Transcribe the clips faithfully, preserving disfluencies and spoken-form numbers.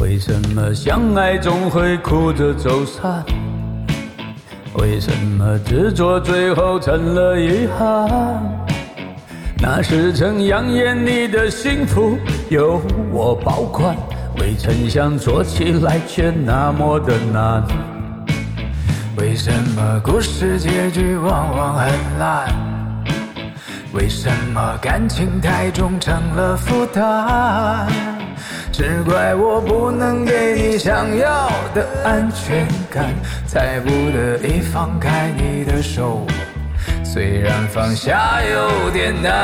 为什么相爱总会哭着走散？为什么执着最后成了遗憾？那是曾扬言你的幸福由我保管，未曾想做起来却那么的难。为什么故事结局往往很烂？为什么感情太重成了负担？只怪我不能给你想要的安全感，才不得已放开你的手，虽然放下有点难。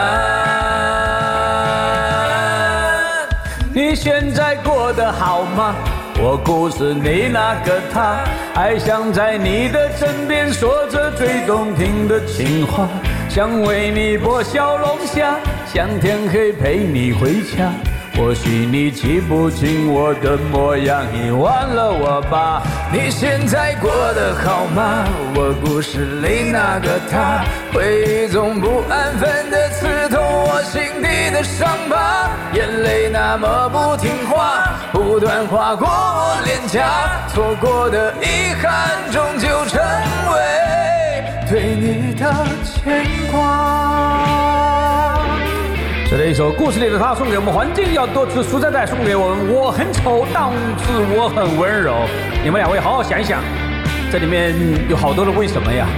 你现在过得好吗？我故事你那个他，还想在你的身边说着最动听的情话，想为你剥小龙虾，想天黑陪你回家。或许你记不清我的模样，遗忘了我吧。你现在过得好吗？我故事里那个他，回忆中不安分的刺痛我心底的伤疤，眼泪那么不听话，不断划过我脸颊，错过的遗憾终究成为对你的牵挂。这是一首故事里的他，送给我们环境要多吃蔬菜菜，送给我们我很丑但是我很温柔。你们两位好好想一想，这里面有好多的为什么呀。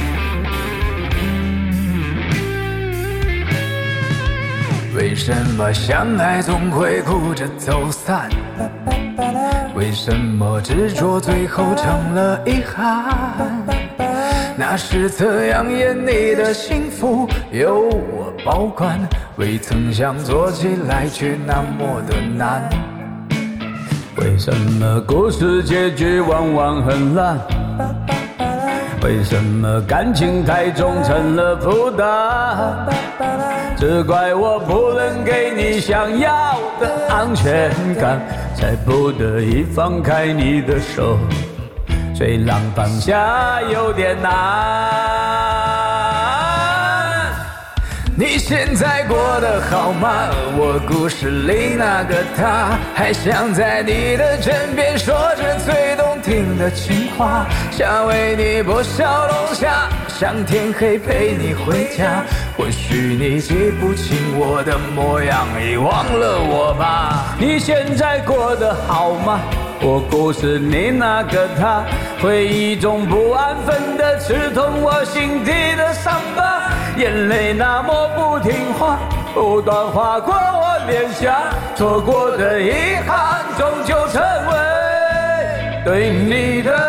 为什么相爱总会哭着走散？为什么执着最后成了遗憾？那是曾扬言你的幸福由我保管，未曾想做起来却那么的难。为什么故事结局往往很烂？为什么感情太重成了负担？只怪我不能给你想要的安全感，才不得已放开你的手，虽然放下有点难。你现在过得好吗？我故事里那个他，还想在你的枕边说着最动听的情话，想为你剥小龙虾，想天黑陪你回家。或许你记不清我的模样，遗忘了我吧。你现在过得好吗？我故事里那个他，回忆中不安分的刺痛我心底的伤疤，眼泪那么不听话，不断划过我脸颊，错过的遗憾终究成为对你的